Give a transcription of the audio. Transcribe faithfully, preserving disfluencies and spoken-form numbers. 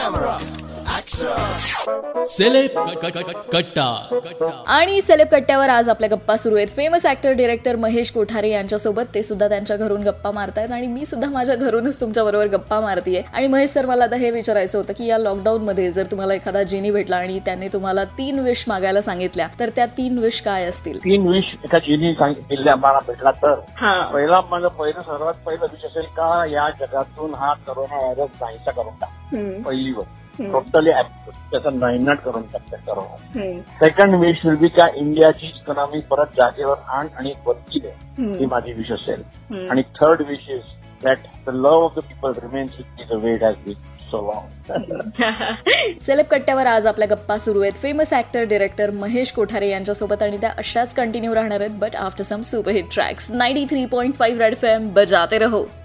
Celeb कट्टा. आणि celeb कट्ट्यावर आज आपल्या गप्पा सुरू आहेत. Famous actor director Mahesh Kothare यांच्यासोबत. ते सुद्धा त्यांच्या घरून गप्पा मारतायत आणि मी सुद्धा माझ्या घरूनच तुमच्या बरोबर गप्पा मारतीये. आणि महेश सर, मला आता हे विचारायचं होतं की या लॉकडाऊन मध्ये जर तुम्हाला एखादा जिनी भेटला आणि त्याने तुम्हाला तीन विश मागायला सांगितल्या, तर त्या तीन विश काय असतील? तीन विश एका जिनी सांगितलेल्या मला भेटला तर पहिला माझं पहिलं सर्वात पहिलं विश असेल का या जगातून हा करोना व्हायरस नाहीसा करून टाक. पहिली गोष्ट टोटली त्याचा नायनाट करून टाकतात corona. Second wish will be का इंडियाची इकॉनॉमी परत जागेवर आण आणि वरती दे, ही माझी विश असेल. आणि third wish is that the love of the people remains with the way it has been so long. Celeb कट्ट्यावर आज आपल्या गप्पा सुरू आहेत famous actor director Mahesh Kothare यांच्यासोबत आणि त्या अशाच कंटिन्यू राहणार आहेत, but after some superhit tracks. Ninety three point five red F M बजाते रहो.